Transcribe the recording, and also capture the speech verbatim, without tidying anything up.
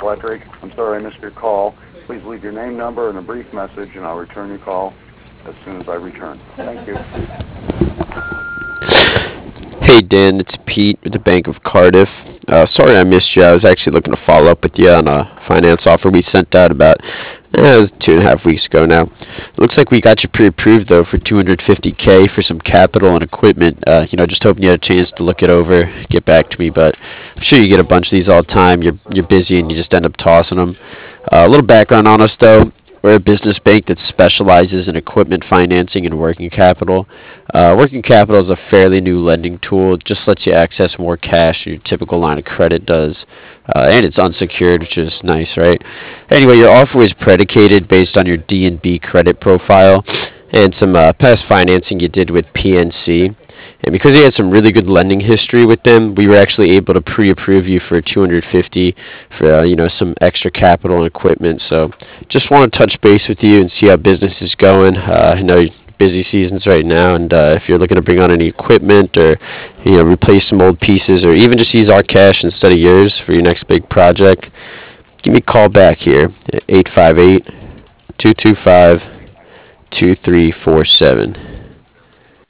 Electric. I'm sorry I missed your call. Please leave your name, number, and a brief message, and I'll return your call as soon as I return. Thank you. Hey Dan, it's Pete with the Bank of Cardiff. Uh, sorry I missed you. I was actually looking to follow up with you on a finance offer we sent out about eh, it was two and a half weeks ago now. It looks like we got you pre-approved though for two hundred fifty k for some capital and equipment. Uh, you know, just hoping you had a chance to look it over, get back to me. But I'm sure you get a bunch of these all the time. You're you're busy and you just end up tossing them. Uh, a little background on us though. We're a business bank that specializes in equipment financing and working capital. Uh, working capital is a fairly new lending tool. It just lets you access more cash than your typical line of credit does. Uh, and it's unsecured, which is nice, right? Anyway, your offer is predicated based on your D and B credit profile and some uh, past financing you did with P N C. And because you had some really good lending history with them, we were actually able to pre-approve you for two hundred fifty for uh, you know some extra capital and equipment. So just want to touch base with you and see how business is going. Uh, I know busy seasons right now, and uh, if you're looking to bring on any equipment or you know replace some old pieces or even just use our cash instead of yours for your next big project, give me a call back here at eight five eight, two two five, two three four seven.